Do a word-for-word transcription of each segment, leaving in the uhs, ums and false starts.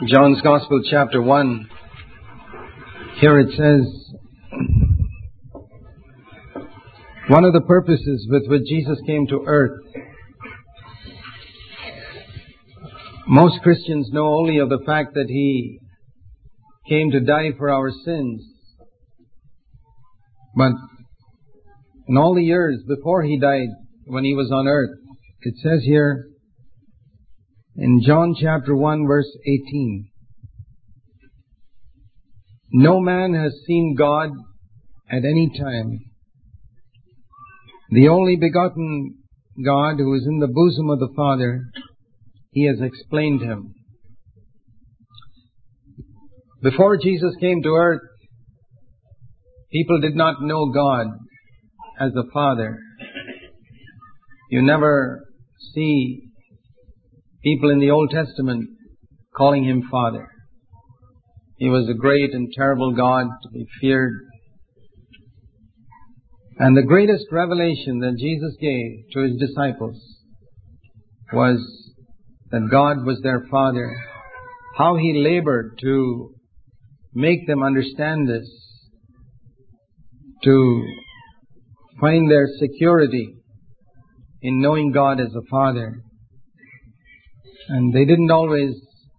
John's Gospel, chapter one. Here it says, one of the purposes with which Jesus came to earth. Most Christians know only of the fact that He came to die for our sins. But in all the years before He died, when He was on earth, it says here in John chapter one verse eighteen, no man has seen God at any time. The only begotten God who is in the bosom of the Father, He has explained Him. Before Jesus came to earth, people did not know God as the Father. You never see people in the Old Testament calling Him Father. He was a great and terrible God to be feared. And the greatest revelation that Jesus gave to His disciples was that God was their Father. How He labored to make them understand this, to find their security in knowing God as a Father. And they didn't always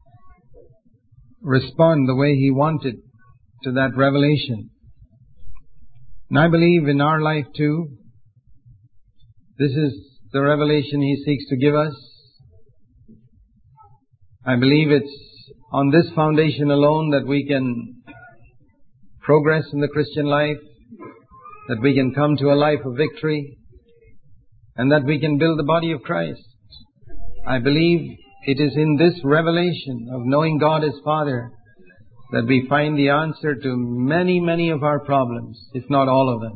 respond the way He wanted to that revelation. And I believe in our life too, this is the revelation He seeks to give us. I believe it's on this foundation alone that we can progress in the Christian life, that we can come to a life of victory, and that we can build the body of Christ. I believe it is in this revelation of knowing God as Father that we find the answer to many, many of our problems, if not all of them.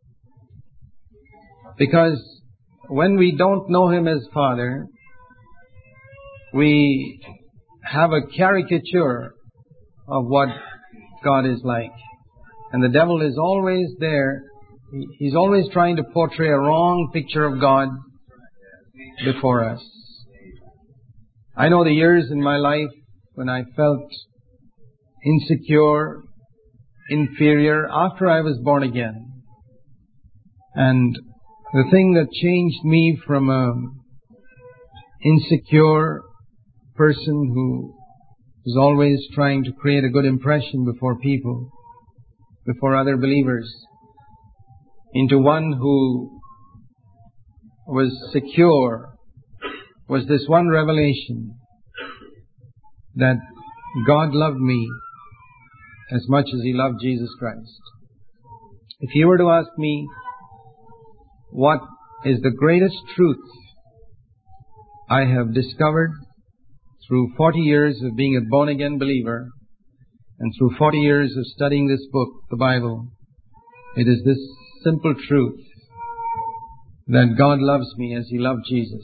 Because when we don't know Him as Father, we have a caricature of what God is like. And the devil is always there. He's always trying to portray a wrong picture of God before us. I know the years in my life when I felt insecure, inferior, after I was born again. And the thing that changed me from an insecure person who was always trying to create a good impression before people, before other believers, into one who was secure, was this one revelation that God loved me as much as He loved Jesus Christ. If you were to ask me what is the greatest truth I have discovered through forty years of being a born-again believer and through forty years of studying this book, the Bible, it is this simple truth that God loves me as He loved Jesus.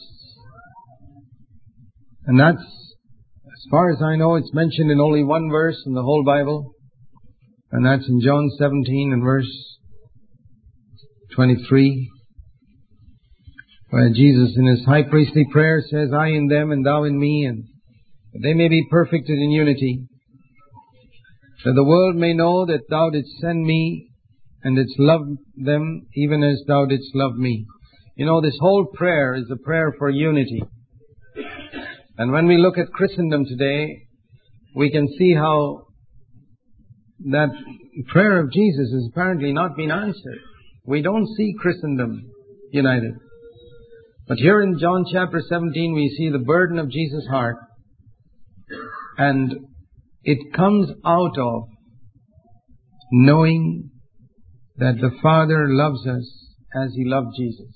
And that's, as far as I know, it's mentioned in only one verse in the whole Bible. And that's in John seventeen and verse twenty-three. Where Jesus in His high priestly prayer says, I in them and Thou in me, and that they may be perfected in unity. That the world may know that Thou didst send me and didst love them even as Thou didst love me. You know, this whole prayer is a prayer for unity. And when we look at Christendom today, we can see how that prayer of Jesus has apparently not been answered. We don't see Christendom united. But here in John chapter seventeen, we see the burden of Jesus' heart. And it comes out of knowing that the Father loves us as He loved Jesus.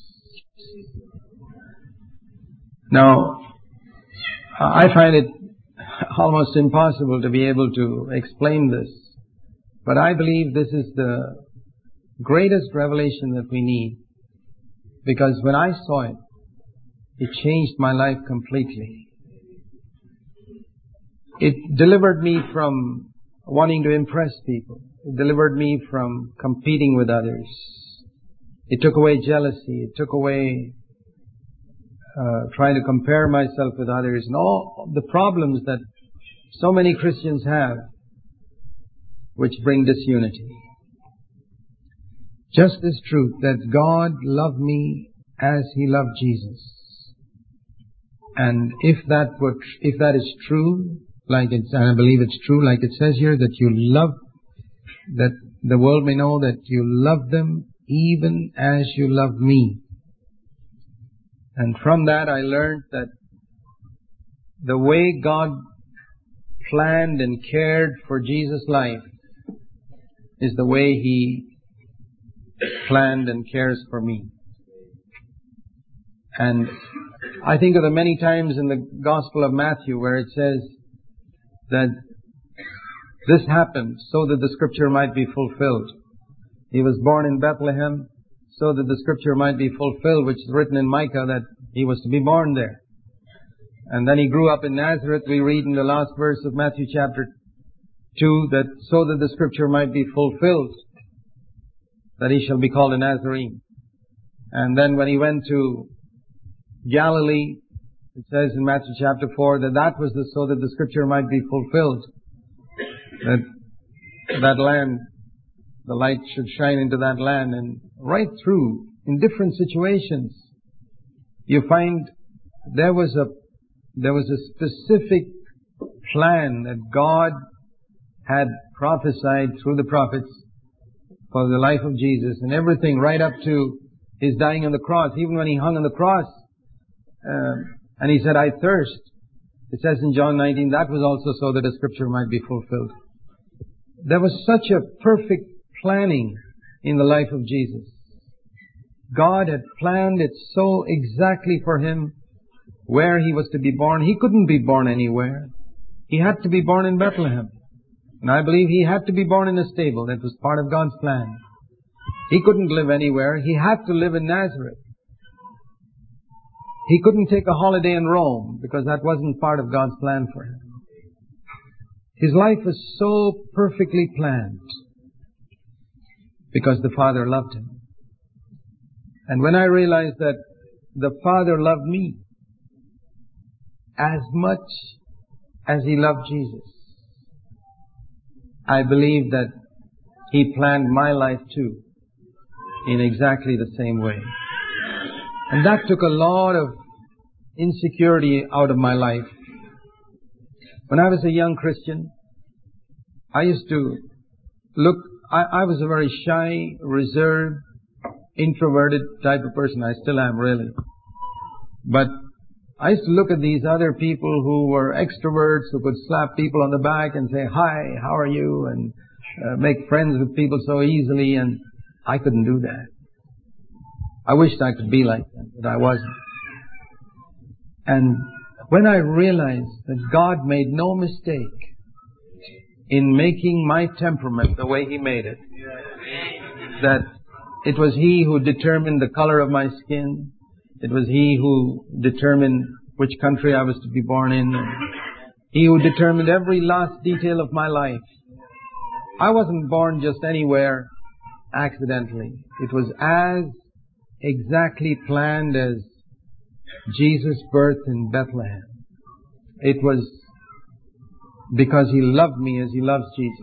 Now, I find it almost impossible to be able to explain this. But I believe this is the greatest revelation that we need. Because when I saw it, it changed my life completely. It delivered me from wanting to impress people. It delivered me from competing with others. It took away jealousy. It took away uh, trying to compare myself with others and all the problems that so many Christians have, which bring disunity. Just this truth that God loved me as He loved Jesus. And if that were, if that is true, like it's, and I believe it's true, like it says here, that you love, that the world may know that you love them even as you love me. And from that I learned that the way God planned and cared for Jesus' life is the way He planned and cares for me. And I think of the many times in the Gospel of Matthew where it says that this happened so that the Scripture might be fulfilled. He was born in Bethlehem so that the Scripture might be fulfilled, which is written in Micah that He was to be born there. And then He grew up in Nazareth. We read in the last verse of Matthew chapter two that so that the Scripture might be fulfilled, that He shall be called a Nazarene. And then when He went to Galilee, it says in Matthew chapter four that that was the, so that the Scripture might be fulfilled, that that land, the light should shine into that land. And right through, in different situations, you find there was a there was a specific plan that God had prophesied through the prophets for the life of Jesus, and everything right up to His dying on the cross. Even when He hung on the cross, uh, and He said, I thirst. It says in John nineteen, that was also so that the Scripture might be fulfilled. There was such a perfect planning in the life of Jesus. God had planned it so exactly for Him where He was to be born. He couldn't be born anywhere. He had to be born in Bethlehem. And I believe He had to be born in a stable. That was part of God's plan. He couldn't live anywhere. He had to live in Nazareth. He couldn't take a holiday in Rome because that wasn't part of God's plan for Him. His life was so perfectly planned because the Father loved Him. And when I realized that the Father loved me as much as He loved Jesus, I believe that He planned my life too in exactly the same way. And that took a lot of insecurity out of my life. When I was a young Christian, I used to look, I, I was a very shy, reserved, introverted type of person. I still am, really. But I used to look at these other people who were extroverts, who could slap people on the back and say, hi, how are you? And uh, make friends with people so easily. And I couldn't do that. I wished I could be like them, but I wasn't. And when I realized that God made no mistake in making my temperament the way He made it, that it was He who determined the color of my skin, it was He who determined which country I was to be born in, and He who determined every last detail of my life. I wasn't born just anywhere accidentally. It was as exactly planned as Jesus' birth in Bethlehem. It was because He loved me as He loves Jesus.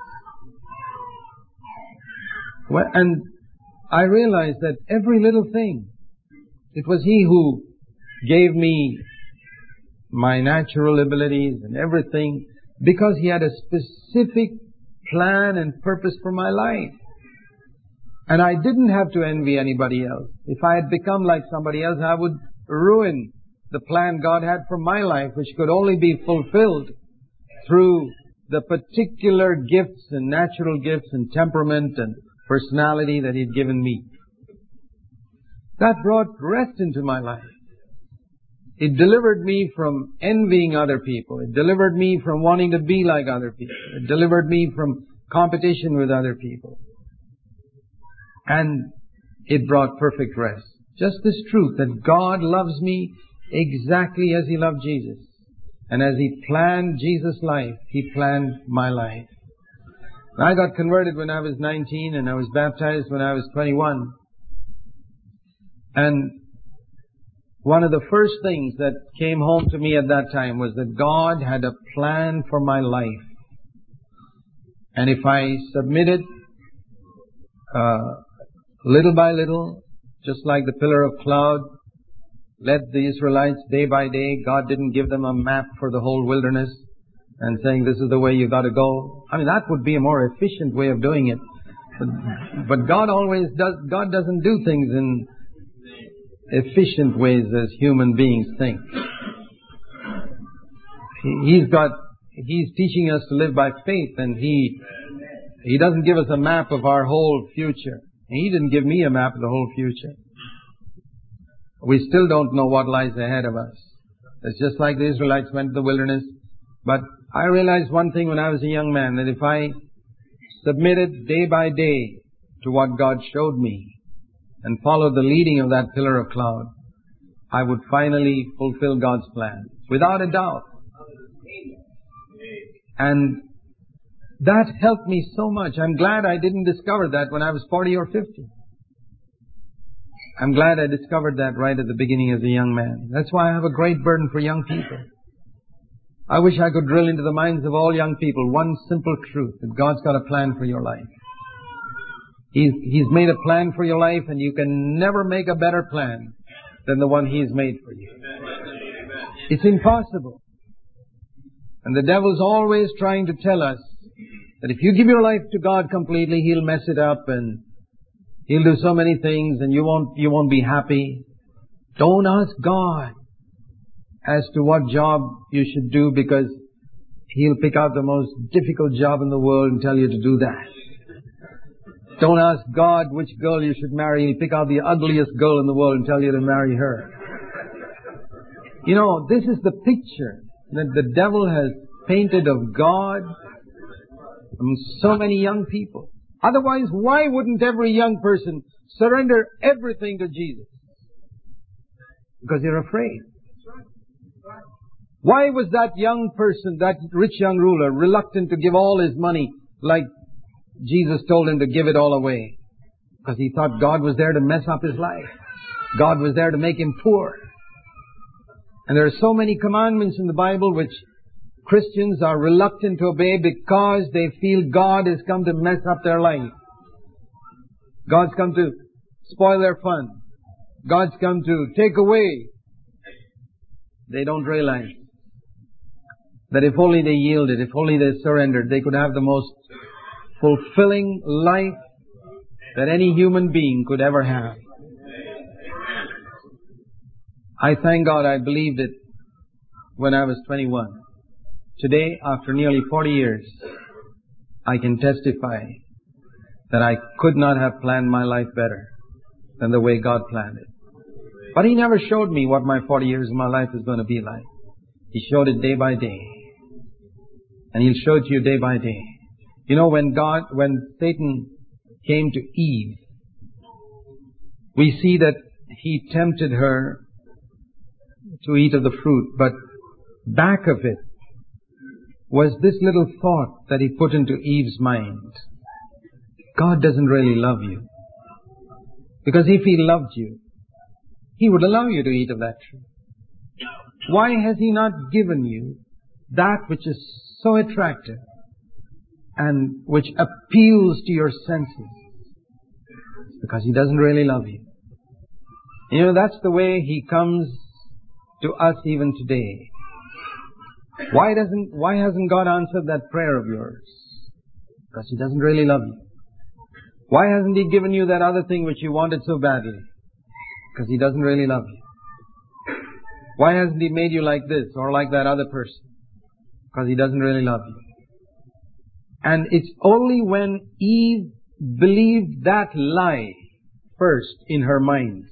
Well, and I realized that every little thing, it was He who gave me my natural abilities and everything because He had a specific plan and purpose for my life. And I didn't have to envy anybody else. If I had become like somebody else, I would ruin the plan God had for my life, which could only be fulfilled through the particular gifts and natural gifts and temperament and personality that He'd given me. That brought rest into my life. It delivered me from envying other people. It delivered me from wanting to be like other people. It delivered me from competition with other people. And it brought perfect rest. Just this truth that God loves me exactly as He loved Jesus. And as He planned Jesus' life, He planned my life. I got converted when I was nineteen and I was baptized when I was twenty-one. And one of the first things that came home to me at that time was that God had a plan for my life. And if I submitted uh, little by little, just like the pillar of cloud led the Israelites day by day, God didn't give them a map for the whole wilderness and saying, this is the way you got to go. I mean, that would be a more efficient way of doing it. But, but God always does, God doesn't do things in efficient ways as human beings think. He, he's got, He's teaching us to live by faith, and He, He doesn't give us a map of our whole future. He didn't give me a map of the whole future. We still don't know what lies ahead of us. It's just like the Israelites went to the wilderness. But I realized one thing when I was a young man, that if I submitted day by day to what God showed me and followed the leading of that pillar of cloud, I would finally fulfill God's plan, without a doubt. And that helped me so much. I'm glad I didn't discover that when I was forty or fifty. I'm glad I discovered that right at the beginning as a young man. That's why I have a great burden for young people. I wish I could drill into the minds of all young people one simple truth, that God's got a plan for your life. He's, He's made a plan for your life, and you can never make a better plan than the one He's made for you. It's impossible. And the devil's always trying to tell us that if you give your life to God completely, He'll mess it up and He'll do so many things and you won't, you won't be happy. Don't ask God as to what job you should do, because He'll pick out the most difficult job in the world and tell you to do that. Don't ask God which girl you should marry. He'll pick out the ugliest girl in the world and tell you to marry her. You know, this is the picture that the devil has painted of God among so many young people. Otherwise, why wouldn't every young person surrender everything to Jesus? Because they're afraid. Why was that young person, that rich young ruler, reluctant to give all his money like Jesus told him to give it all away? Because he thought God was there to mess up his life. God was there to make him poor. And there are so many commandments in the Bible which Christians are reluctant to obey because they feel God has come to mess up their life. God's come to spoil their fun. God's come to take away. They don't realize that if only they yielded, if only they surrendered, they could have the most fulfilling life that any human being could ever have. I thank God I believed it when I was twenty-one. Today, after nearly forty years, I can testify that I could not have planned my life better than the way God planned it. But He never showed me what my forty years of my life is going to be like. He showed it day by day. And He'll show it to you day by day. You know, when God, when Satan came to Eve, we see that he tempted her to eat of the fruit, but back of it was this little thought that he put into Eve's mind. God doesn't really love you. Because if He loved you, He would allow you to eat of that tree. Why has He not given you that which is so attractive and which appeals to your senses? Because He doesn't really love you. You know, that's the way He comes to us even today. Why doesn't, why hasn't God answered that prayer of yours? Because He doesn't really love you. Why hasn't He given you that other thing which you wanted so badly? Because He doesn't really love you. Why hasn't He made you like this or like that other person? Because He doesn't really love you. And it's only when Eve believed that lie first in her mind.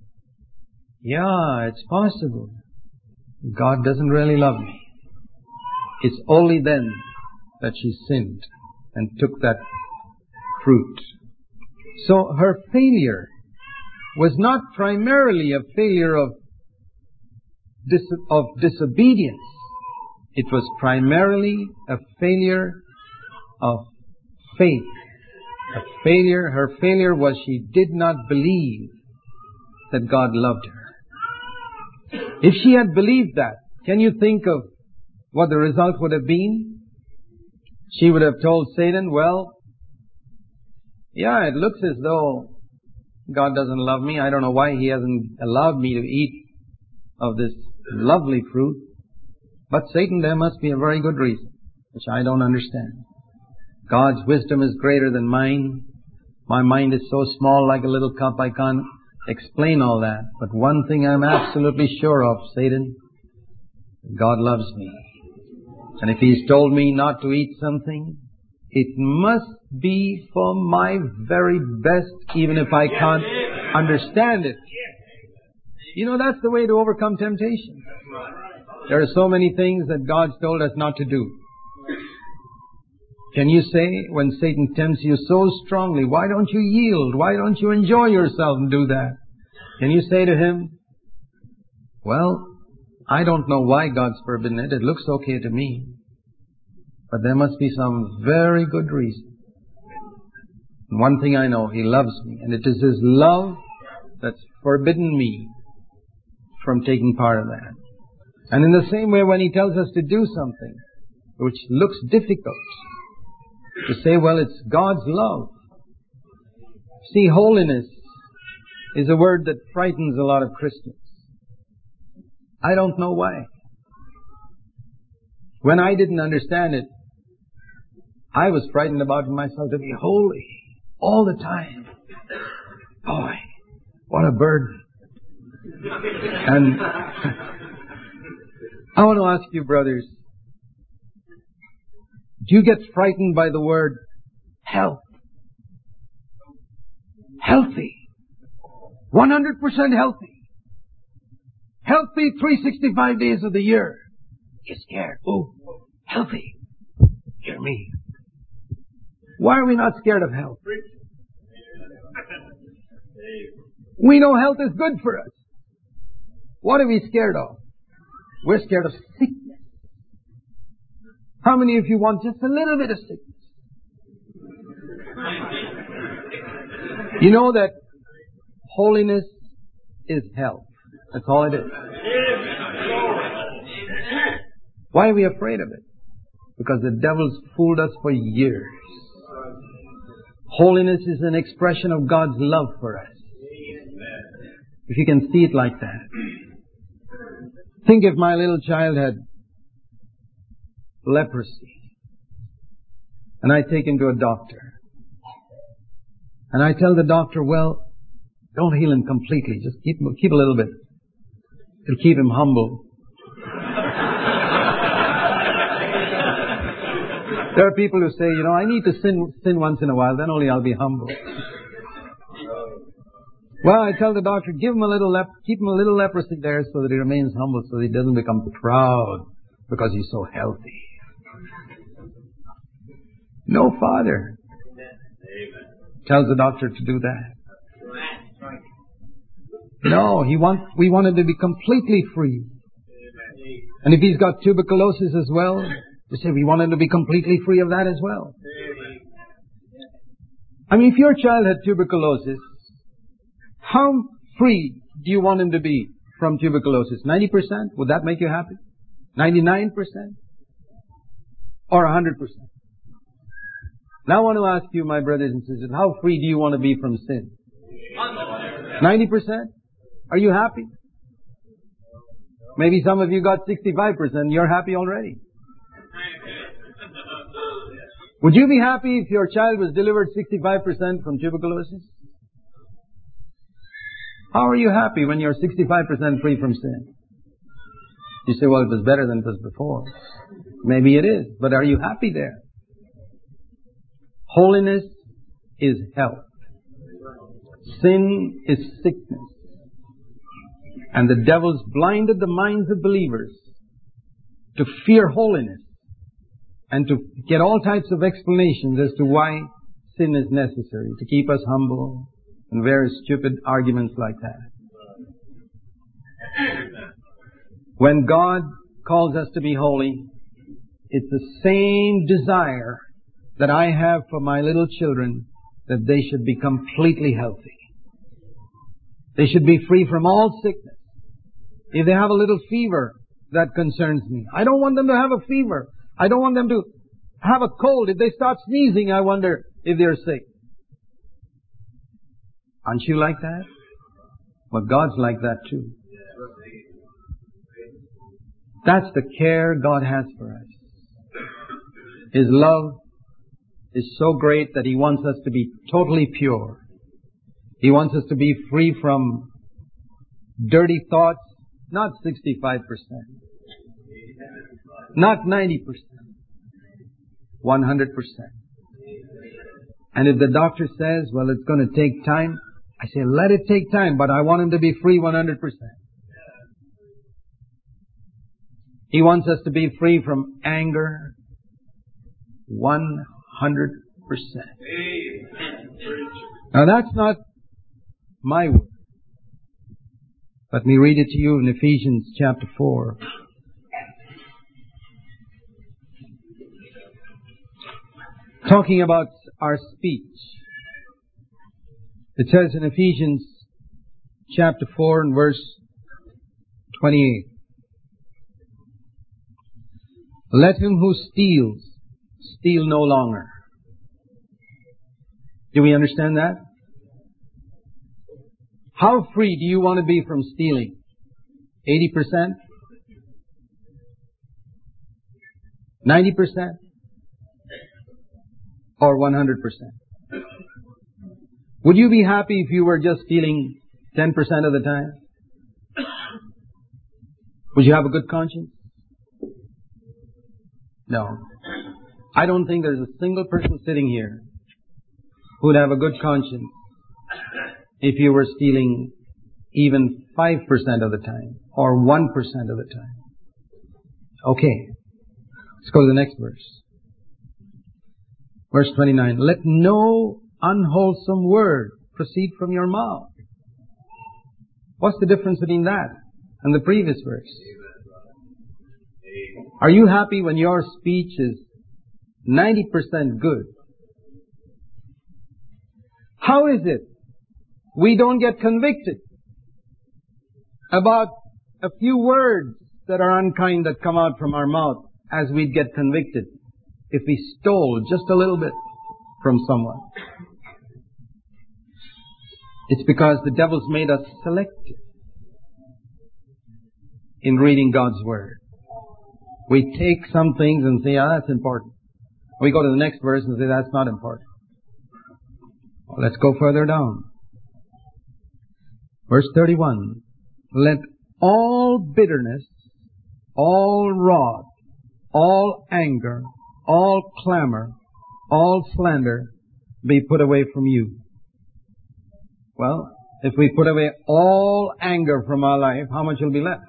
Yeah, it's possible. God doesn't really love me. It's only then that she sinned and took that fruit. So her failure was not primarily a failure of, dis- of disobedience. It was primarily a failure of faith. A failure, her failure was she did not believe that God loved her. If she had believed that, can you think of what the result would have been? She would have told Satan, well, yeah, it looks as though God doesn't love me. I don't know why He hasn't allowed me to eat of this lovely fruit. But Satan, there must be a very good reason, which I don't understand. God's wisdom is greater than mine. My mind is so small, like a little cup, I can't explain all that. But one thing I'm absolutely sure of, Satan, God loves me. And if He's told me not to eat something, it must be for my very best, even if I can't understand it. You know, that's the way to overcome temptation. There are so many things that God's told us not to do. Can you say, when Satan tempts you so strongly, why don't you yield? Why don't you enjoy yourself and do that? Can you say to him, well, I don't know why God's forbidden it. It looks okay to me. But there must be some very good reason. And one thing I know, He loves me. And it is His love that's forbidden me from taking part of that. And in the same way, when He tells us to do something which looks difficult, to say, well, it's God's love. See, holiness is a word that frightens a lot of Christians. I don't know why. When I didn't understand it, I was frightened about myself to be holy all the time. Boy, what a burden. And I want to ask you, brothers, do you get frightened by the word health? Healthy. one hundred percent healthy. Healthy three hundred sixty-five days of the year. You're scared. Oh, healthy. Hear me. Why are we not scared of health? We know health is good for us. What are we scared of? We're scared of sickness. How many of you want just a little bit of sickness? You know that holiness is health. That's all it is. Why are we afraid of it? Because the devil's fooled us for years. Holiness is an expression of God's love for us. If you can see it like that. Think if my little child had leprosy, and I take him to a doctor, and I tell the doctor, well, don't heal him completely, just keep keep a little bit. It'll keep him humble. There are people who say, you know, I need to sin sin once in a while, then only I'll be humble. Well, I tell the doctor, give him a little lep- keep him a little leprosy there so that he remains humble, so that he doesn't become proud because he's so healthy. No father tells the doctor to do that. No, he want, we want him to be completely free. And if he's got tuberculosis as well, we say we want him to be completely free of that as well. I mean, if your child had tuberculosis, how free do you want him to be from tuberculosis? ninety percent? Would that make you happy? ninety-nine percent? Or one hundred percent? Now I want to ask you, my brothers and sisters, how free do you want to be from sin? ninety percent? Are you happy? Maybe some of you got sixty-five percent. You're happy already. Would you be happy if your child was delivered sixty-five percent from tuberculosis? How are you happy when you're sixty-five percent free from sin? You say, well, it was better than it was before. Maybe it is, but are you happy there? Holiness is health. Sin is sickness. And the devil's blinded the minds of believers to fear holiness and to get all types of explanations as to why sin is necessary, to keep us humble and various stupid arguments like that. When God calls us to be holy, it's the same desire that I have for my little children, that they should be completely healthy. They should be free from all sickness. If they have a little fever, that concerns me. I don't want them to have a fever. I don't want them to have a cold. If they start sneezing, I wonder if they're sick. Aren't you like that? But God's like that too. That's the care God has for us. His love is so great that He wants us to be totally pure. He wants us to be free from dirty thoughts, not sixty-five percent, not ninety percent, one hundred percent. And if the doctor says, well, it's going to take time, I say, let it take time, but I want him to be free one hundred percent. He wants us to be free from anger one hundred percent. Now that's not my word. Let me read it to you in Ephesians chapter four. Talking about our speech. It says in Ephesians chapter four and verse twenty-eight. Let him who steals, steal no longer. Do we understand that? How free do you want to be from stealing? eighty percent? ninety percent? Or one hundred percent? Would you be happy if you were just stealing ten percent of the time? Would you have a good conscience? No. I don't think there's a single person sitting here who would have a good conscience if you were stealing even five percent of the time or one percent of the time. Okay. Let's go to the next verse. Verse twenty-nine. Let no unwholesome word proceed from your mouth. What's the difference between that and the previous verse? Are you happy when your speech is ninety percent good? How is it we don't get convicted about a few words that are unkind that come out from our mouth as we'd get convicted if we stole just a little bit from someone? It's because the devil's made us selective in reading God's Word. We take some things and say, ah, that's important. We go to the next verse and say, that's not important. Well, let's go further down. Verse thirty-one. Let all bitterness, all wrath, all anger, all clamor, all slander be put away from you. Well, if we put away all anger from our life, how much will be left?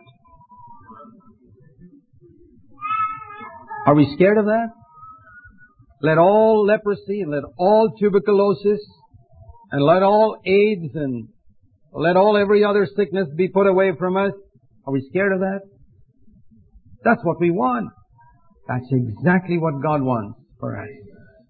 Are we scared of that? Let all leprosy and let all tuberculosis and let all AIDS and let all every other sickness be put away from us. Are we scared of that? That's what we want. That's exactly what God wants for us.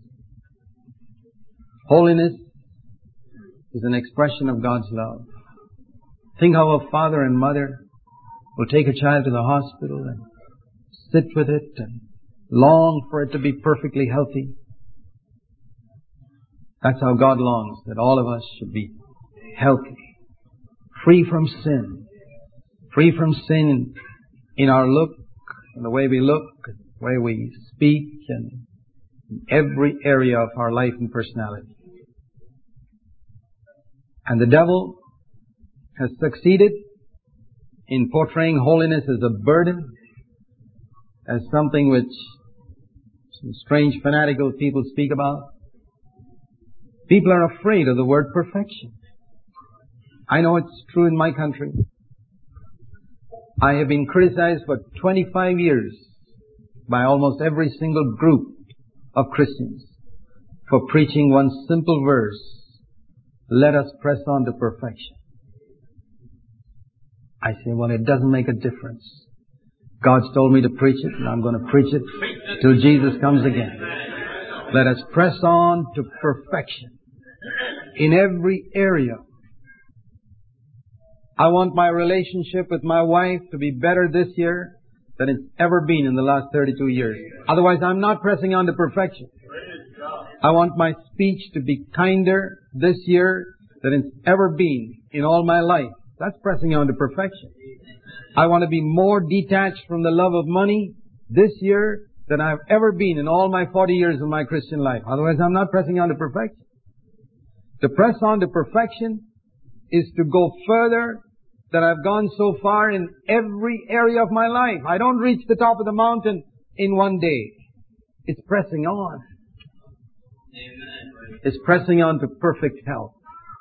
Holiness is an expression of God's love. Think how a father and mother will take a child to the hospital and sit with it and long for it to be perfectly healthy. That's how God longs, that all of us should be healthy, free from sin, free from sin in our look, in the way we look, the way we speak, and in every area of our life and personality. And the devil has succeeded in portraying holiness as a burden, as something which some strange fanatical people speak about. People are afraid of the word perfection. I know it's true in my country. I have been criticized for twenty-five years by almost every single group of Christians for preaching one simple verse: let us press on to perfection. I say, well, it doesn't make a difference. God's told me to preach it, and I'm going to preach it till Jesus comes again. Let us press on to perfection in every area. I want my relationship with my wife to be better this year than it's ever been in the last thirty-two years. Otherwise, I'm not pressing on to perfection. I want my speech to be kinder this year than it's ever been in all my life. That's pressing on to perfection. I want to be more detached from the love of money this year than I've ever been in all my forty years of my Christian life. Otherwise, I'm not pressing on to perfection. To press on to perfection is to go further than I've gone so far in every area of my life. I don't reach the top of the mountain in one day. It's pressing on. It's pressing on to perfect health.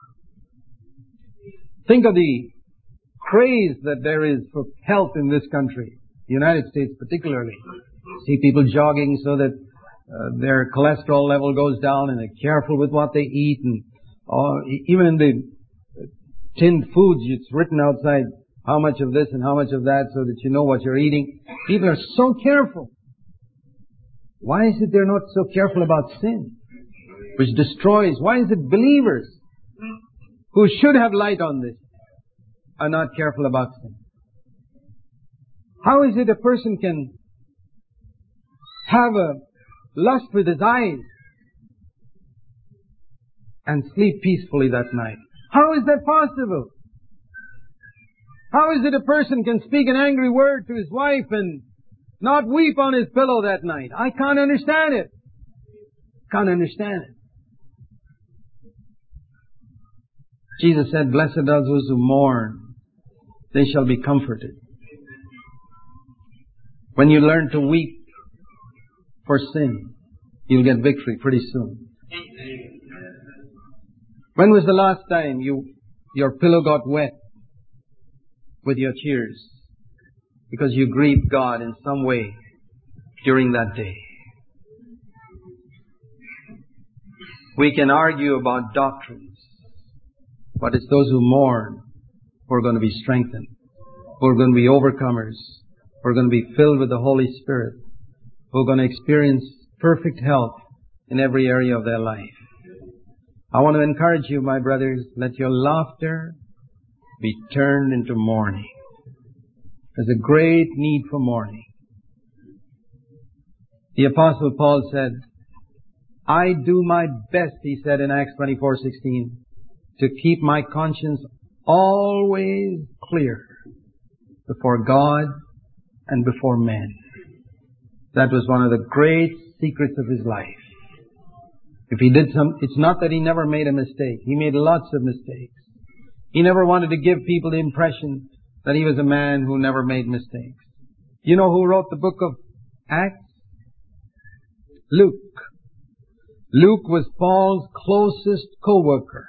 Think of the craze that there is for health in this country, the United States particularly. See people jogging so that uh, their cholesterol level goes down, and they're careful with what they eat, and uh, even in the tinned foods, it's written outside how much of this and how much of that so that you know what you're eating. People are so careful. Why is it they're not so careful about sin, which destroys? Why is it believers who should have light on this are not careful about sin? How is it a person can have a lust with his eyes and sleep peacefully that night? How is that possible? How is it a person can speak an angry word to his wife and not weep on his pillow that night? I can't understand it. Can't understand it. Jesus said, "Blessed are those who mourn. They shall be comforted." When you learn to weep for sin, you'll get victory pretty soon. When was the last time you your pillow got wet with your tears because you grieved God in some way during that day? We can argue about doctrines, but it's those who mourn who are going to be strengthened, who are going to be overcomers, who are going to be filled with the Holy Spirit, who are going to experience perfect health in every area of their life. I want to encourage you, my brothers, let your laughter be turned into mourning. There's a great need for mourning. The Apostle Paul said, "I do my best," he said in Acts twenty-four sixteen, "to keep my conscience always clear before God and before men." That was one of the great secrets of his life. If he did some, it's not that he never made a mistake. He made lots of mistakes. He never wanted to give people the impression that he was a man who never made mistakes. You know who wrote the book of Acts? Luke. Luke was Paul's closest co-worker.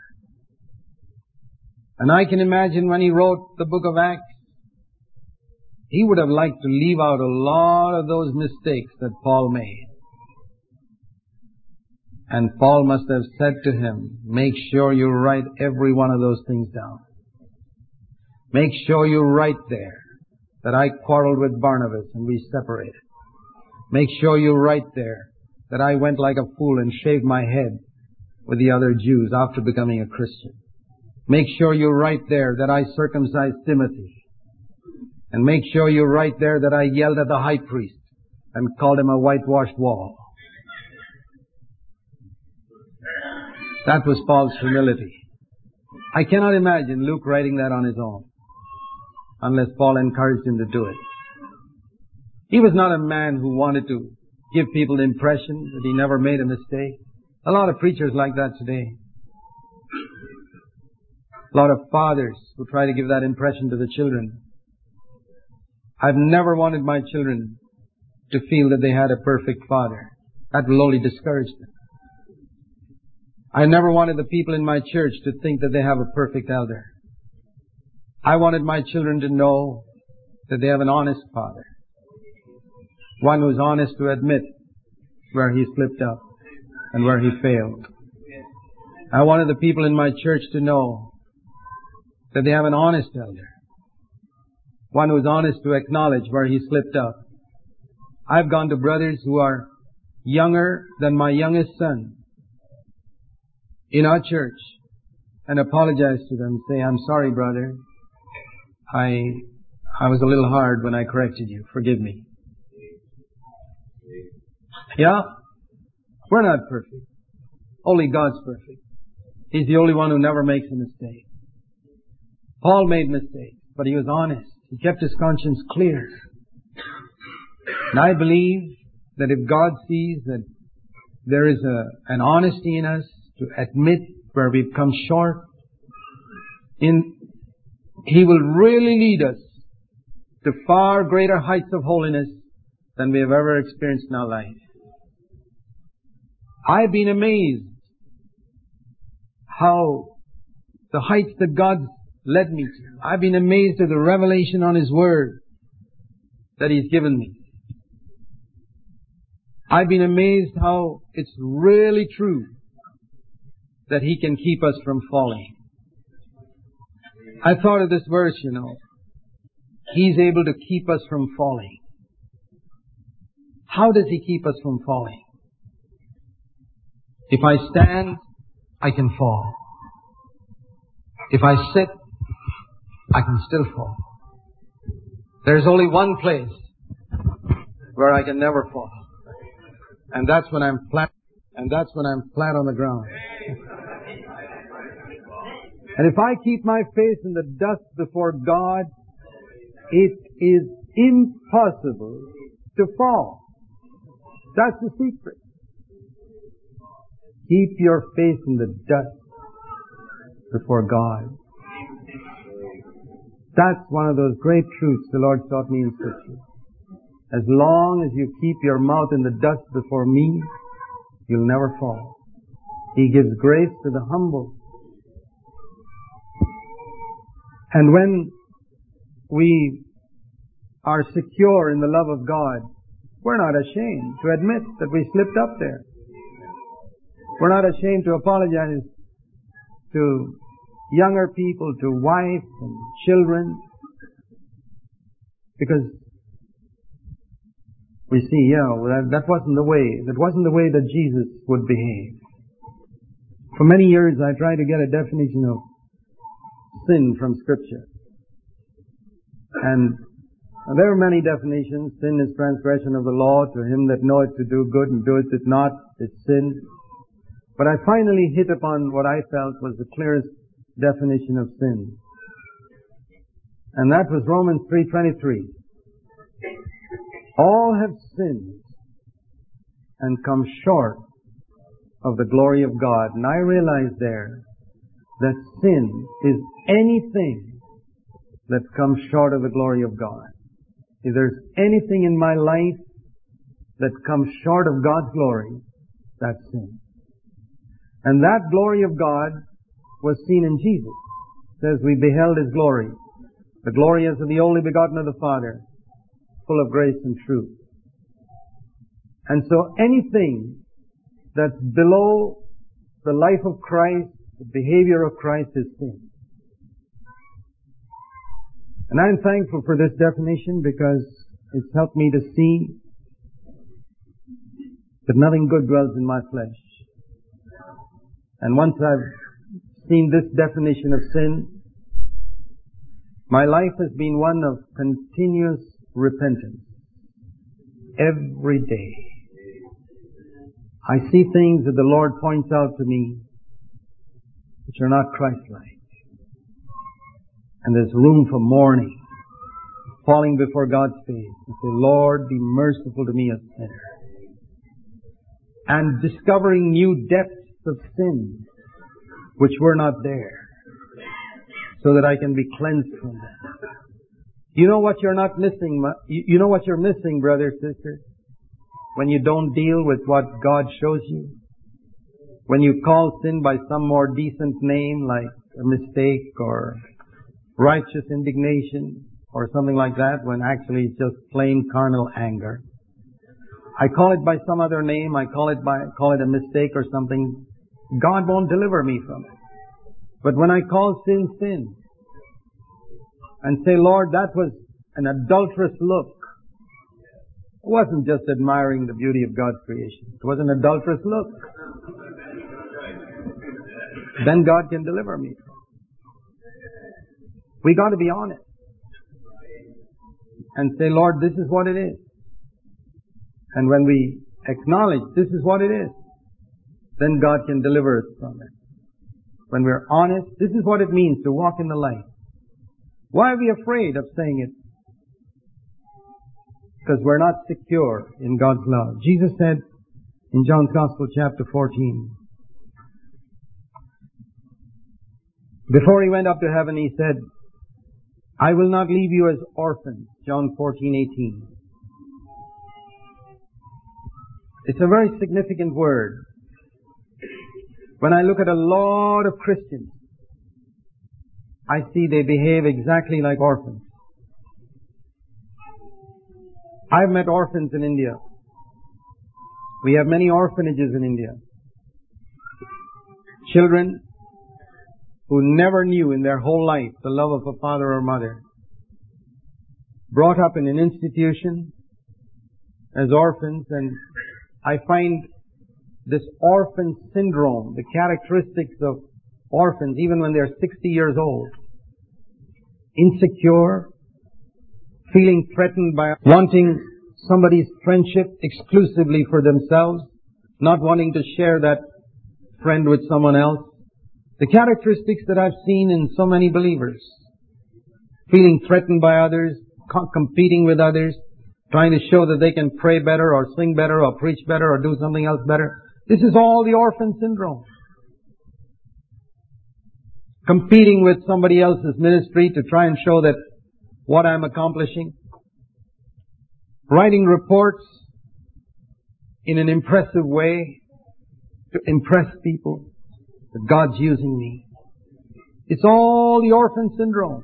And I can imagine when he wrote the book of Acts, he would have liked to leave out a lot of those mistakes that Paul made. And Paul must have said to him, "Make sure you write every one of those things down. Make sure you write there that I quarreled with Barnabas and we separated. Make sure you write there that I went like a fool and shaved my head with the other Jews after becoming a Christian. Make sure you write there that I circumcised Timothy. And make sure you write there that I yelled at the high priest and called him a whitewashed wall." That was Paul's humility. I cannot imagine Luke writing that on his own, unless Paul encouraged him to do it. He was not a man who wanted to give people the impression that he never made a mistake. A lot of preachers like that today. A lot of fathers who try to give that impression to the children. I've never wanted my children to feel that they had a perfect father. That will only discourage them. I never wanted the people in my church to think that they have a perfect elder. I wanted my children to know that they have an honest father. One who's honest to admit where he slipped up and where he failed. I wanted the people in my church to know that they have an honest elder. One who's honest to acknowledge where he slipped up. I've gone to brothers who are younger than my youngest son in our church and apologize to them, say, "I'm sorry, brother. I, I was a little hard when I corrected you. Forgive me. Yeah? We're not perfect. Only God's perfect. He's the only one who never makes a mistake. Paul made mistakes, but he was honest. He kept his conscience clear. And I believe that if God sees that there is a, an honesty in us to admit where we've come short, in, He will really lead us to far greater heights of holiness than we have ever experienced in our life. I've been amazed how the heights that God led me to. I've been amazed at the revelation on His Word that He's given me. I've been amazed how it's really true that He can keep us from falling. I thought of this verse, you know. He's able to keep us from falling. How does He keep us from falling? If I stand, I can fall. If I sit, I can still fall. There's only one place where I can never fall. And that's when I'm flat, and that's when I'm flat on the ground. And if I keep my face in the dust before God, it is impossible to fall. That's the secret. Keep your face in the dust before God. That's one of those great truths the Lord taught me in Scripture. As long as you keep your mouth in the dust before me, you'll never fall. He gives grace to the humble. And when we are secure in the love of God, we're not ashamed to admit that we slipped up there. We're not ashamed to apologize to younger people, to wives and children, because we see, yeah, that, that wasn't the way. That wasn't the way that Jesus would behave. For many years, I tried to get a definition of sin from Scripture. And there are many definitions. Sin is transgression of the law. To him that knoweth to do good and doeth it not, it's sin. But I finally hit upon what I felt was the clearest definition of sin. And that was Romans three twenty-three. All have sinned and come short of the glory of God. And I realized there that sin is anything that comes short of the glory of God. If there's anything in my life that comes short of God's glory, that's sin. And that glory of God was seen in Jesus. It says we beheld His glory. The glory as of the only begotten of the Father, full of grace and truth. And so anything that's below the life of Christ, the behavior of Christ, is sin. And I'm thankful for this definition because it's helped me to see that nothing good dwells in my flesh. And once I've seen this definition of sin, my life has been one of continuous repentance. Every day. I see things that the Lord points out to me which are not Christ-like. And there's room for mourning, falling before God's face and say, Lord, be merciful to me, a sinner. And discovering new depths of sin which were not there, so that I can be cleansed from them. You know what you're not missing? You know what you're missing, brother, sister? When you don't deal with what God shows you? When you call sin by some more decent name like a mistake or righteous indignation or something like that, when actually it's just plain carnal anger. I call it by some other name, I call it by call it a mistake or something. God won't deliver me from it. But when I call sin, sin, and say, Lord, that was an adulterous look, it wasn't just admiring the beauty of God's creation. It was an adulterous look. Then God can deliver me. We got to be honest. and say, Lord, this is what it is. And when we acknowledge this is what it is, then God can deliver us from it. When we're honest, this is what it means to walk in the light. Why are we afraid of saying it? Because we're not secure in God's love. Jesus said in John's Gospel, chapter fourteen, before He went up to heaven, He said, I will not leave you as orphans. John fourteen eighteen. It's a very significant word. When I look at a lot of Christians, I see they behave exactly like orphans. I've met orphans in India. We have many orphanages in India. Children who never knew in their whole life the love of a father or mother. Brought up in an institution as orphans, and I find this orphan syndrome, the characteristics of orphans, even when they're sixty years old. Insecure, feeling threatened by wanting somebody's friendship exclusively for themselves, not wanting to share that friend with someone else. The characteristics that I've seen in so many believers. Feeling threatened by others, competing with others, trying to show that they can pray better or sing better or preach better or do something else better. This is all the orphan syndrome. Competing with somebody else's ministry to try and show that what I'm accomplishing. Writing reports in an impressive way to impress people that God's using me. It's all the orphan syndrome.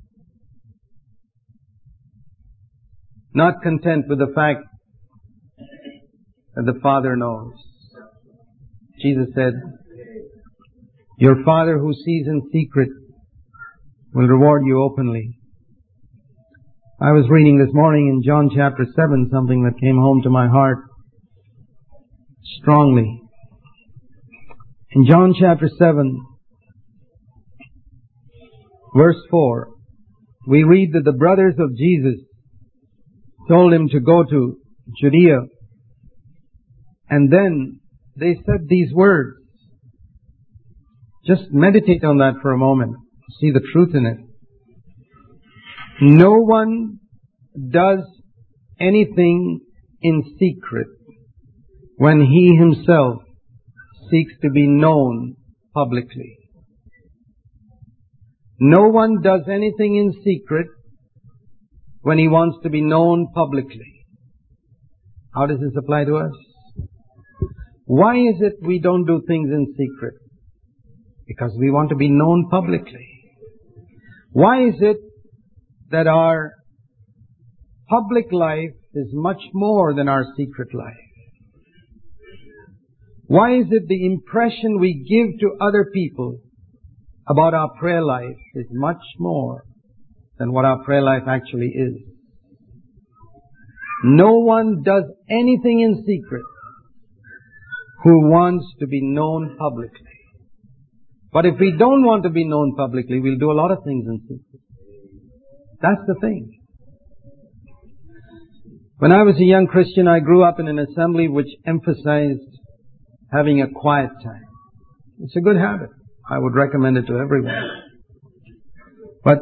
Not content with the fact that the Father knows. Jesus said, your Father who sees in secret will reward you openly. I was reading this morning in John chapter seven something that came home to my heart strongly. In John chapter seven, verse four, we read that the brothers of Jesus told Him to go to Judea, and then they said these words. Just meditate on that for a moment. See the truth in it. No one does anything in secret when he himself seeks to be known publicly. No one does anything in secret when he wants to be known publicly. How does this apply to us? Why is it we don't do things in secret? Because we want to be known publicly. Why is it that our public life is much more than our secret life? Why is it the impression we give to other people about our prayer life is much more than what our prayer life actually is? No one does anything in secret who wants to be known publicly. But if we don't want to be known publicly, we'll do a lot of things in secret. That's the thing. When I was a young Christian, I grew up in an assembly which emphasized having a quiet time. It's a good habit. I would recommend it to everyone. But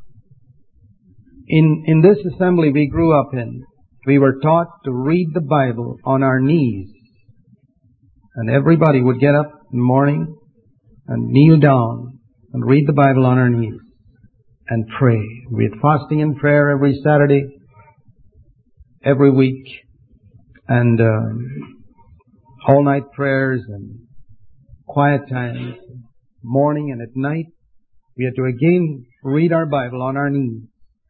in, in this assembly we grew up in, we were taught to read the Bible on our knees. And everybody would get up in the morning and kneel down and read the Bible on our knees and pray. We had fasting and prayer every Saturday, every week, and um, all night prayers and quiet times, morning and at night. We had to again read our Bible on our knees.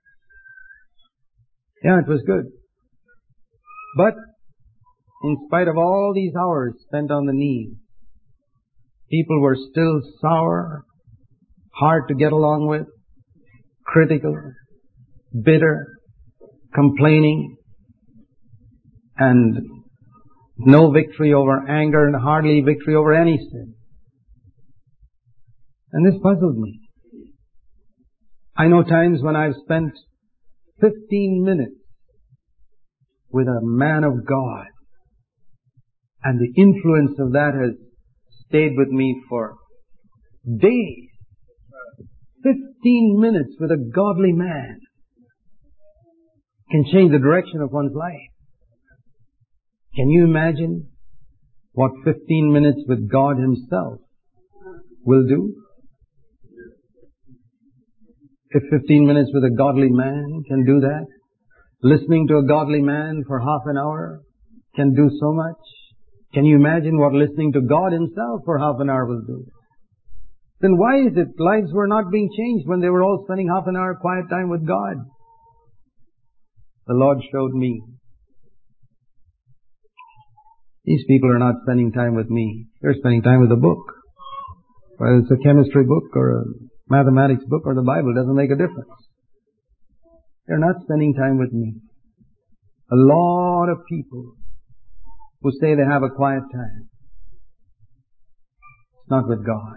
Yeah, it was good. But in spite of all these hours spent on the knees, people were still sour, hard to get along with, critical, bitter, complaining, and no victory over anger and hardly victory over any sin. And this puzzled me. I know times when I've spent fifteen minutes with a man of God. And the influence of that has stayed with me for days. Fifteen minutes with a godly man can change the direction of one's life. Can you imagine what fifteen minutes with God Himself will do? If fifteen minutes with a godly man can do that, listening to a godly man for half an hour can do so much. Can you imagine what listening to God Himself for half an hour will do? Then why is it lives were not being changed when they were all spending half an hour quiet time with God? The Lord showed me. These people are not spending time with me. They're spending time with a book. Whether it's a chemistry book or a mathematics book or the Bible, doesn't make a difference. They're not spending time with me. A lot of people who say they have a quiet time. It's not with God.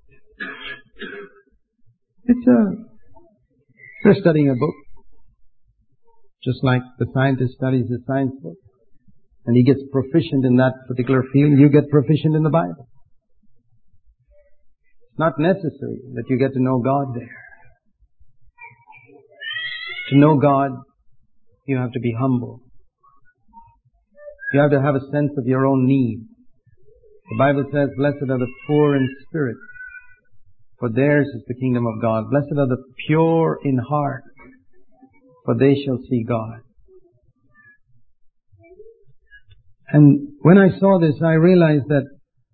It's a, they're studying a book. Just like the scientist studies a science book. And he gets proficient in that particular field, you get proficient in the Bible. It's not necessary that you get to know God there. To know God, you have to be humble. You have to have a sense of your own need. The Bible says, blessed are the poor in spirit, for theirs is the kingdom of God. Blessed are the pure in heart, for they shall see God. And when I saw this, I realized that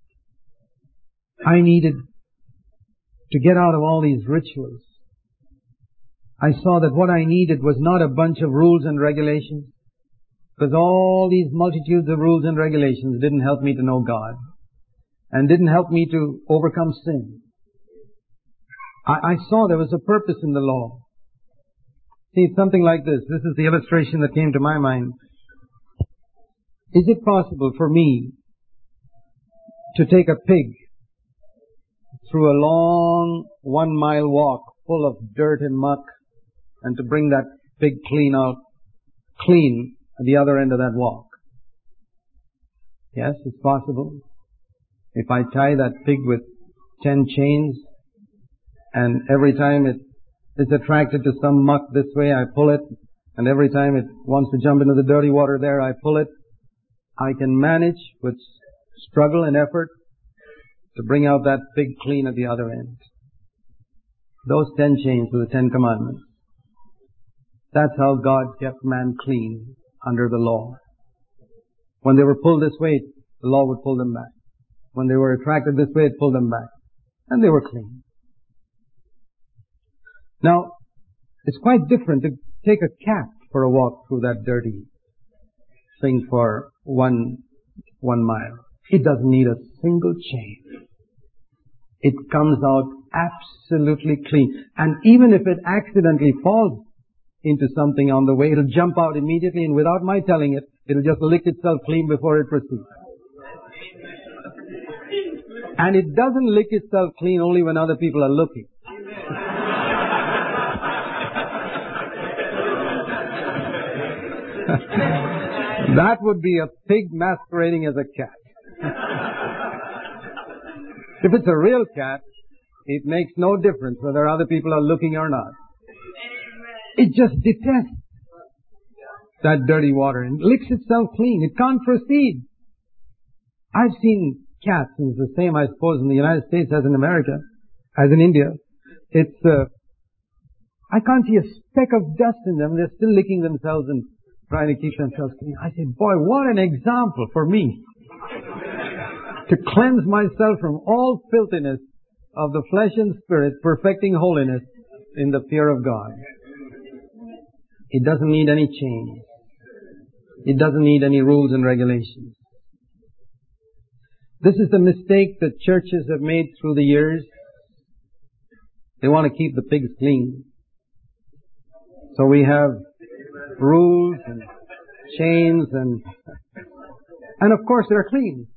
I needed to get out of all these rituals. I saw that what I needed was not a bunch of rules and regulations, because all these multitudes of rules and regulations didn't help me to know God and didn't help me to overcome sin. I, I saw there was a purpose in the law. See, it's something like this. This is the illustration that came to my mind. Is it possible for me to take a pig through a long one mile walk full of dirt and muck and to bring that pig clean out, clean at the other end of that walk? Yes, it's possible. If I tie that pig with ten chains and every time it is attracted to some muck this way, I pull it, and every time it wants to jump into the dirty water there, I pull it, I can manage with struggle and effort to bring out that pig clean at the other end. Those ten chains were the Ten Commandments. That's how God kept man clean under the law. When they were pulled this way, the law would pull them back. When they were attracted this way, it pulled them back. And they were clean. Now, it's quite different to take a cat for a walk through that dirty thing for one, one mile. It doesn't need a single chain. It comes out absolutely clean. And even if it accidentally falls into something on the way, it'll jump out immediately, and without my telling it, it'll just lick itself clean before it proceeds. And it doesn't lick itself clean only when other people are looking. That would be a pig masquerading as a cat. If it's a real cat, it makes no difference whether other people are looking or not. It just detests that dirty water and licks itself clean. It can't proceed. I've seen cats, and it's the same, I suppose, in the United States as in America, as in India. It's, uh, I can't see a speck of dust in them. They're still licking themselves and trying to keep themselves clean. I say, boy, what an example for me to cleanse myself from all filthiness of the flesh and spirit, perfecting holiness in the fear of God. It doesn't need any change. It doesn't need any rules and regulations. This is the mistake that churches have made through the years. They want to keep the pigs clean. So we have rules and chains and, and of course they're clean.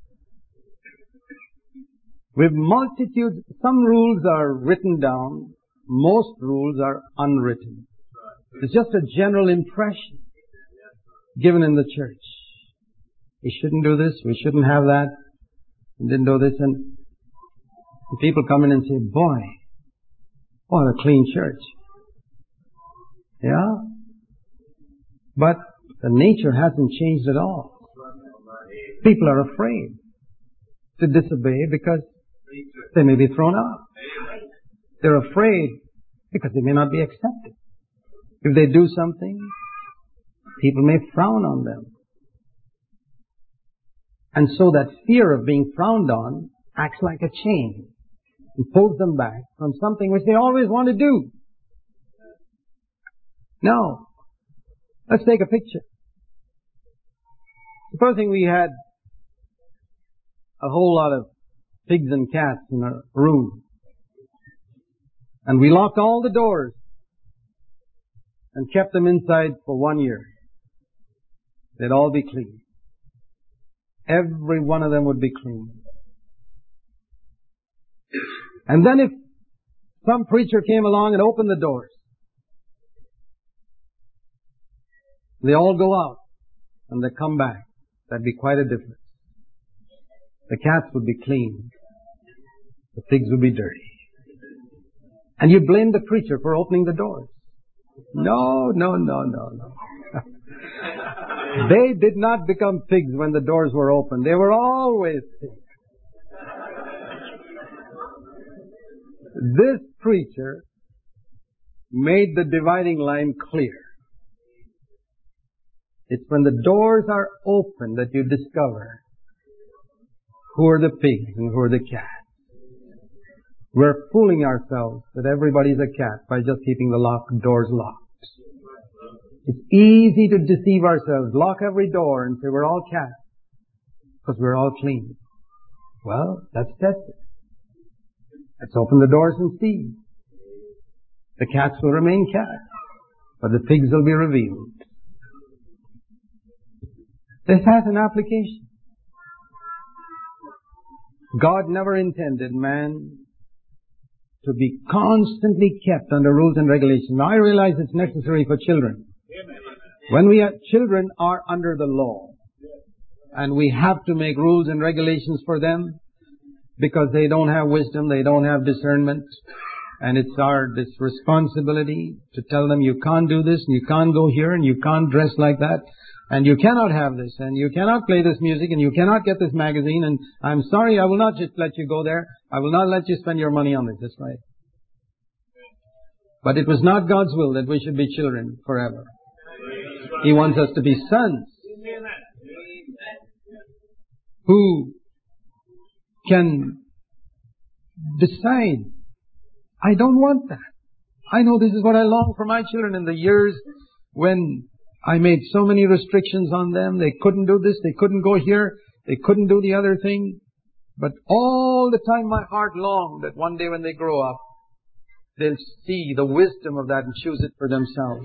With multitudes, some rules are written down, most rules are unwritten. It's just a general impression given in the church. We shouldn't do this, we shouldn't have that, and didn't do this, and people come in and say, boy, what a clean church. Yeah? But the nature hasn't changed at all. People are afraid to disobey because they may be thrown out. They're afraid because they may not be accepted. If they do something, people may frown on them. And so that fear of being frowned on acts like a chain and pulls them back from something which they always want to do. Now, let's take a picture. Supposing we had a whole lot of pigs and cats in a room, and we locked all the doors and kept them inside for one year. They'd all be clean. Every one of them would be clean. And then if some preacher came along and opened the doors, they all go out and they come back. That'd be quite a difference. The cats would be clean. The pigs would be dirty. And you blame the preacher for opening the doors. No, no, no, no, no. They did not become pigs when the doors were open. They were always pigs. This preacher made the dividing line clear. It's when the doors are open that you discover who are the pigs and who are the cats. We're fooling ourselves that everybody's a cat by just keeping the locked doors locked. It's easy to deceive ourselves, lock every door and say we're all cats because we're all clean. Well, let's test it. Let's open the doors and see. The cats will remain cats, but the pigs will be revealed. This has an application. God never intended man to be constantly kept under rules and regulations. Now I realize it's necessary for children. When we have children are under the law, and we have to make rules and regulations for them because they don't have wisdom, they don't have discernment, and it's our this responsibility to tell them you can't do this, and you can't go here, and you can't dress like that, and you cannot have this, and you cannot play this music, and you cannot get this magazine, and I'm sorry, I will not just let you go there. I will not let you spend your money on this. That's right. But it was not God's will that we should be children forever. He wants us to be sons who can decide, I don't want that. I know this is what I long for my children. In the years when I made so many restrictions on them, they couldn't do this, they couldn't go here, they couldn't do the other thing. But all the time my heart longed that one day when they grow up, they'll see the wisdom of that and choose it for themselves.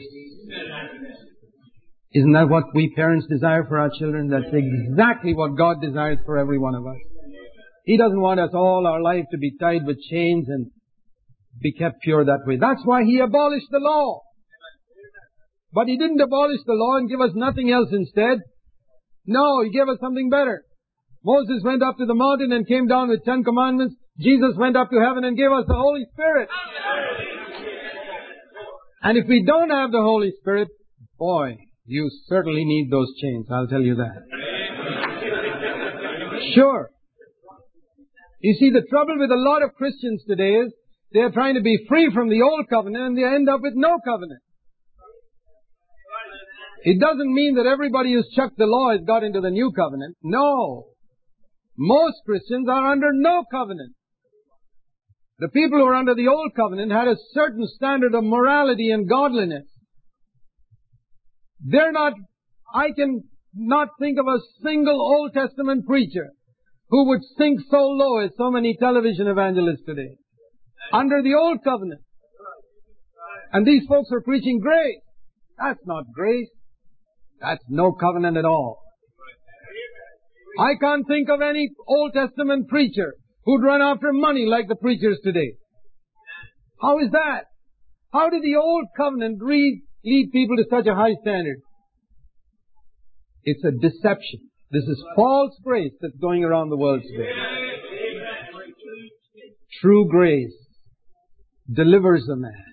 Isn't that what we parents desire for our children? That's exactly what God desires for every one of us. He doesn't want us all our life to be tied with chains and be kept pure that way. That's why He abolished the law. But He didn't abolish the law and give us nothing else instead. No, He gave us something better. Moses went up to the mountain and came down with Ten Commandments. Jesus went up to heaven and gave us the Holy Spirit. And if we don't have the Holy Spirit, boy, you certainly need those chains. I'll tell you that. Sure. You see, the trouble with a lot of Christians today is they're trying to be free from the old covenant and they end up with no covenant. It doesn't mean that everybody who's chucked the law has got into the new covenant. No. Most Christians are under no covenant. The people who were under the old covenant had a certain standard of morality and godliness. They're not, I can not think of a single Old Testament preacher who would sink so low as so many television evangelists today. Under the old covenant. And these folks are preaching grace. That's not grace. That's no covenant at all. I can't think of any Old Testament preacher who'd run after money like the preachers today. How is that? How did the old covenant read lead people to such a high standard? It's a deception. This is false grace that's going around the world today. True grace delivers a man.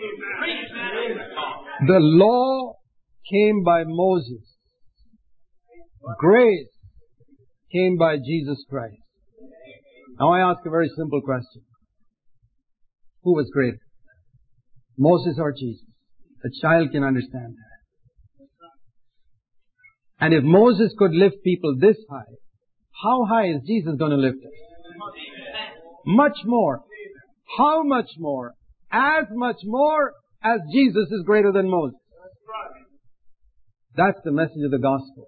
The law came by Moses. Grace came by Jesus Christ. Now I ask a very simple question. Who was greater? Moses or Jesus? A child can understand that. And if Moses could lift people this high, how high is Jesus going to lift us? Much more. How much more? As much more as Jesus is greater than Moses. That's the message of the gospel.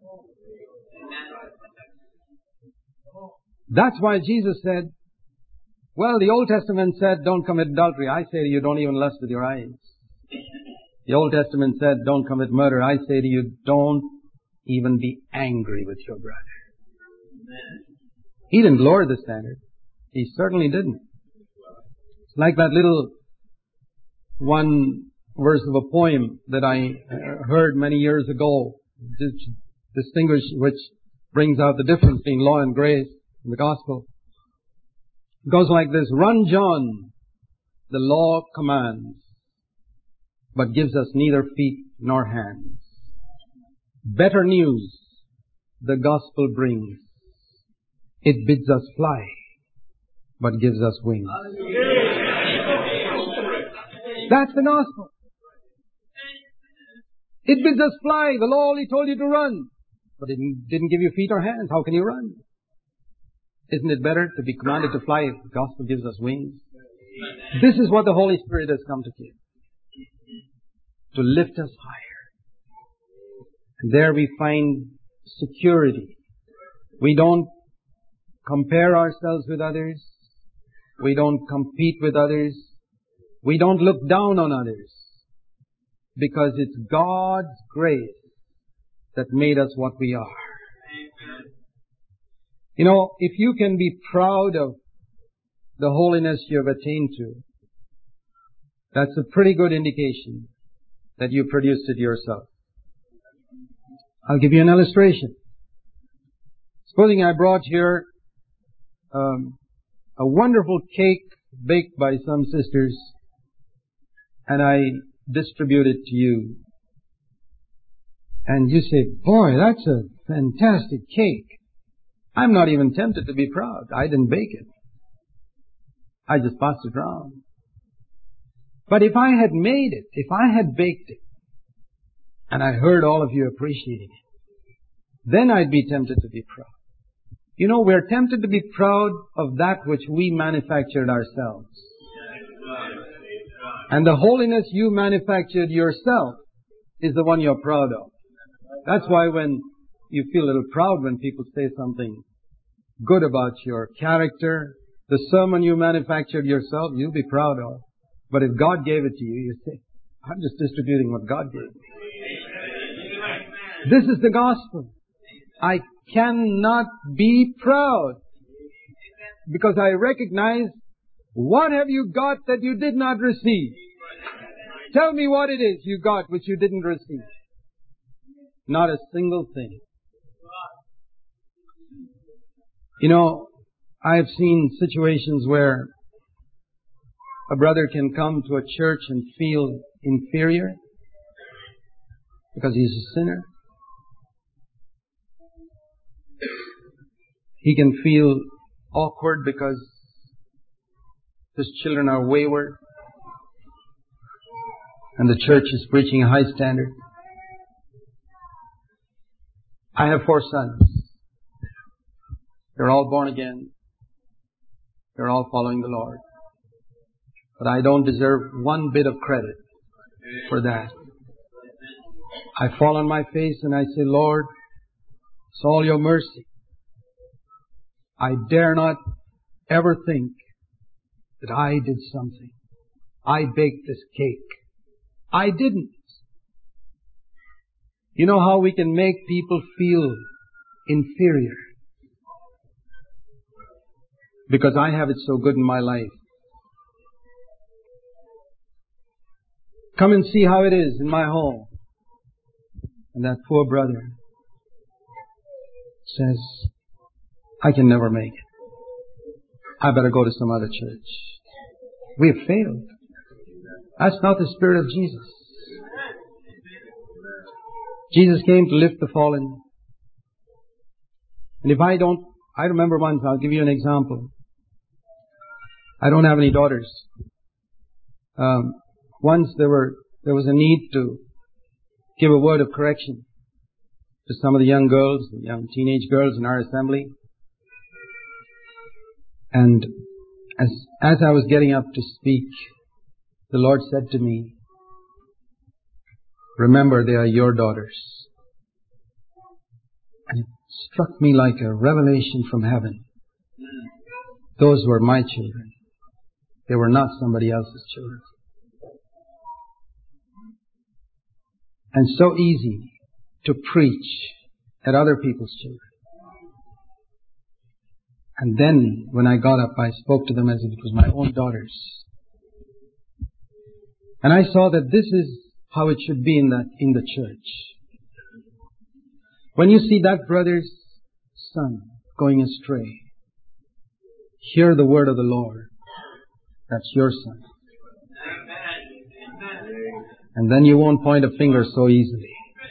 That's why Jesus said, well, the Old Testament said, don't commit adultery. I say to you, don't even lust with your eyes. The Old Testament said, don't commit murder. I say to you, don't even be angry with your brother. He didn't lower the standard. He certainly didn't. It's like that little one verse of a poem that I heard many years ago, distinguish, which brings out the difference between law and grace in the gospel. It goes like this: Run, John, the law commands, but gives us neither feet nor hands. Better news the gospel brings. It bids us fly, but gives us wings. That's the gospel. It bids us fly. The law only told you to run, but it didn't give you feet or hands. How can you run? Isn't it better to be commanded to fly if the gospel gives us wings? This is what the Holy Spirit has come to give. To lift us higher. And there we find security. We don't compare ourselves with others. We don't compete with others. We don't look down on others. Because it's God's grace that made us what we are. You know, if you can be proud of the holiness you have attained to, that's a pretty good indication that you produced it yourself. I'll give you an illustration. Supposing I brought here um, a wonderful cake baked by some sisters, and I distribute it to you. And you say, boy, that's a fantastic cake. I'm not even tempted to be proud. I didn't bake it. I just passed it around. But if I had made it, if I had baked it, and I heard all of you appreciating it, then I'd be tempted to be proud. You know, we're tempted to be proud of that which we manufactured ourselves. And the holiness you manufactured yourself is the one you're proud of. That's why when you feel a little proud when people say something good about your character, the sermon you manufactured yourself, you'll be proud of. But if God gave it to you, you say, I'm just distributing what God gave me. This is the gospel. I cannot be proud because I recognize, what have you got that you did not receive? Tell me what it is you got which you didn't receive. Not a single thing. You know, I've seen situations where a brother can come to a church and feel inferior because he's a sinner. He can feel awkward because his children are wayward and the church is preaching a high standard. I have four sons. They're all born again. They're all following the Lord. But I don't deserve one bit of credit for that. I fall on my face and I say, Lord, it's all your mercy. I dare not ever think that I did something. I baked this cake. I didn't. You know how we can make people feel inferior? Because I have it so good in my life. Come and see how it is in my home. And that poor brother says, I can never make it. I better go to some other church. We have failed. That's not the Spirit of Jesus. Jesus came to lift the fallen. And if I don't, I remember once, I'll give you an example. I don't have any daughters. Um, once there were, there was a need to give a word of correction to some of the young girls, the young teenage girls in our assembly. And as, as I was getting up to speak, the Lord said to me, remember, they are your daughters. And it struck me like a revelation from heaven. Those were my children. They were not somebody else's children. And so easy to preach at other people's children. And then, when I got up, I spoke to them as if it was my own daughters. And I saw that this is how it should be in that, in the church. When you see that brother's son going astray, hear the word of the Lord. That's your son. And then you won't point a finger so easily.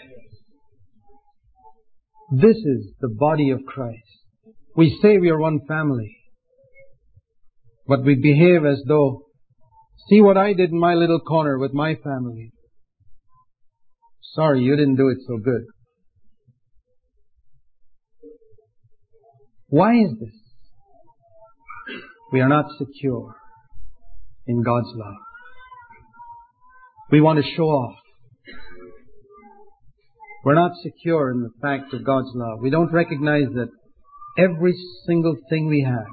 This is the body of Christ. We say we are one family, but we behave as though, see what I did in my little corner with my family. Sorry, you didn't do it so good. Why is this? We are not secure in God's love. We want to show off. We're not secure in the fact of God's love. We don't recognize that every single thing we have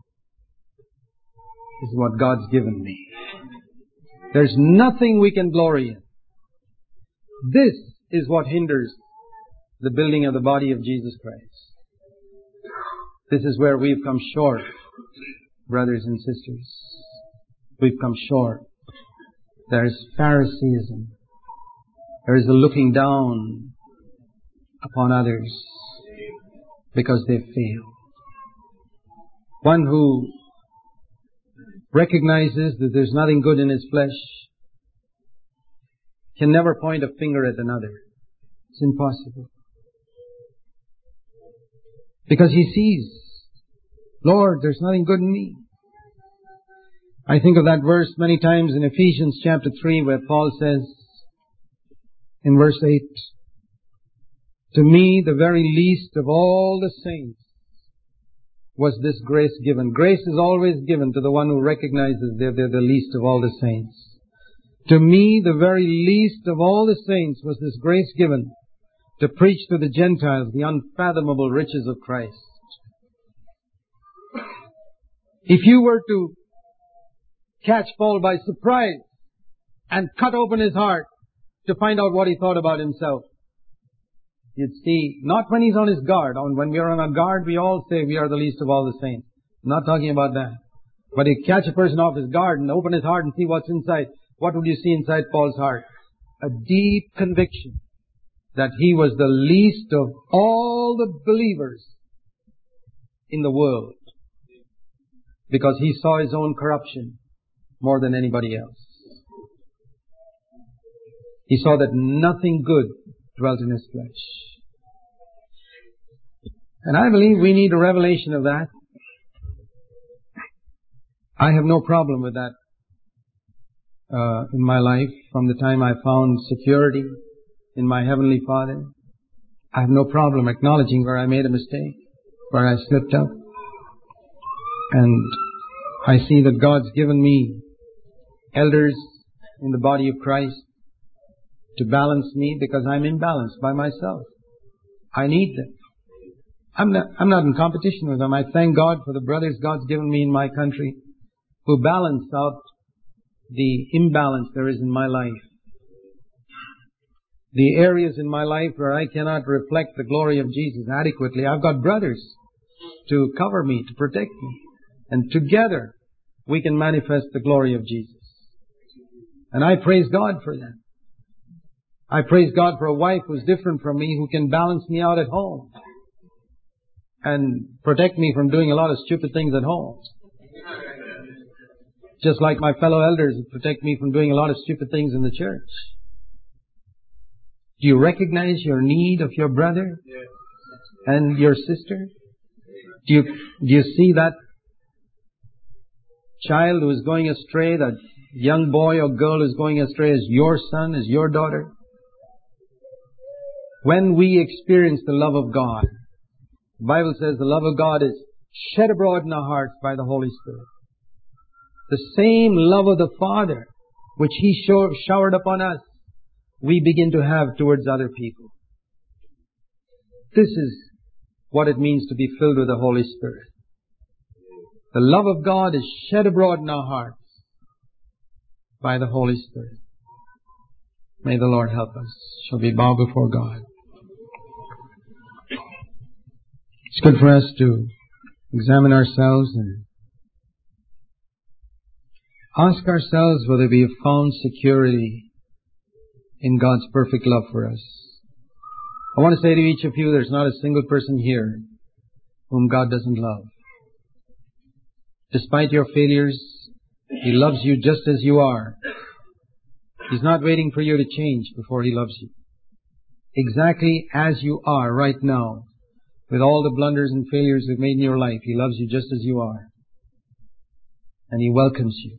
is what God's given me. There's nothing we can glory in. This is what hinders the building of the body of Jesus Christ. This is where we've come short, brothers and sisters. We've come short. There's Phariseeism. There is a looking down upon others because they fail. One who recognizes that there's nothing good in his flesh can never point a finger at another. It's impossible. Because he sees, Lord, there's nothing good in me. I think of that verse many times in Ephesians chapter three where Paul says in verse eight, to me, the very least of all the saints, was this grace given. Grace is always given to the one who recognizes they're, they're the least of all the saints. To me, the very least of all the saints, was this grace given to preach to the Gentiles the unfathomable riches of Christ. If you were to catch Paul by surprise and cut open his heart to find out what he thought about himself, you'd see, not when he's on his guard. When we are on our guard, we all say we are the least of all the saints. I'm not talking about that. But if you catch a person off his guard and open his heart and see what's inside, what would you see inside Paul's heart? A deep conviction that he was the least of all the believers in the world, because he saw his own corruption more than anybody else. He saw that nothing good dwelt in his flesh. And I believe we need a revelation of that. I have no problem with that uh, in my life from the time I found security in my Heavenly Father. I have no problem acknowledging where I made a mistake, where I slipped up. And I see that God's given me elders in the body of Christ to balance me because I'm imbalanced by myself. I need them. I'm not, I'm not in competition with them. I thank God for the brothers God's given me in my country who balance out the imbalance there is in my life. The areas in my life where I cannot reflect the glory of Jesus adequately, I've got brothers to cover me, to protect me. And together we can manifest the glory of Jesus. And I praise God for that. I praise God for a wife who's different from me, who can balance me out at home and protect me from doing a lot of stupid things at home. Just like my fellow elders protect me from doing a lot of stupid things in the church. Do you recognize your need of your brother and your sister? Do you, do you see that child who is going astray, that young boy or girl who is going astray as your son, as your daughter? When we experience the love of God, the Bible says the love of God is shed abroad in our hearts by the Holy Spirit. The same love of the Father which He show, showered upon us, we begin to have towards other people. This is what it means to be filled with the Holy Spirit. The love of God is shed abroad in our hearts by the Holy Spirit. May the Lord help us. Shall we bow before God? It's good for us to examine ourselves and ask ourselves whether we have found security in God's perfect love for us. I want to say to each of you, there's not a single person here whom God doesn't love. Despite your failures, He loves you just as you are. He's not waiting for you to change before He loves you. Exactly as you are right now, with all the blunders and failures you've made in your life, He loves you just as you are. And He welcomes you.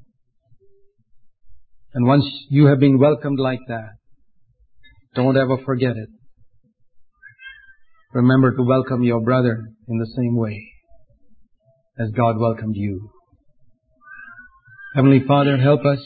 And once you have been welcomed like that, don't ever forget it. Remember to welcome your brother in the same way as God welcomed you. Heavenly Father, help us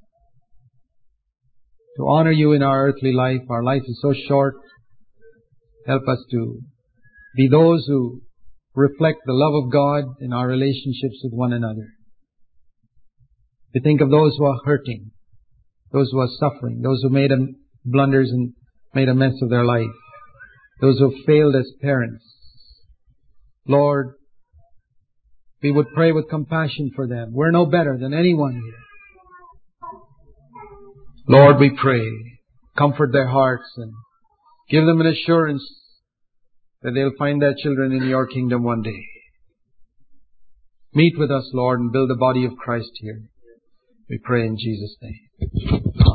to honor You in our earthly life. Our life is so short. Help us to be those who reflect the love of God in our relationships with one another. We think of those who are hurting, those who are suffering, those who made blunders and made a mess of their life, those who have failed as parents. Lord, we would pray with compassion for them. We're no better than anyone here. Lord, we pray, comfort their hearts and give them an assurance that they'll find their children in Your kingdom one day. Meet with us, Lord, and build the body of Christ here. We pray in Jesus' name.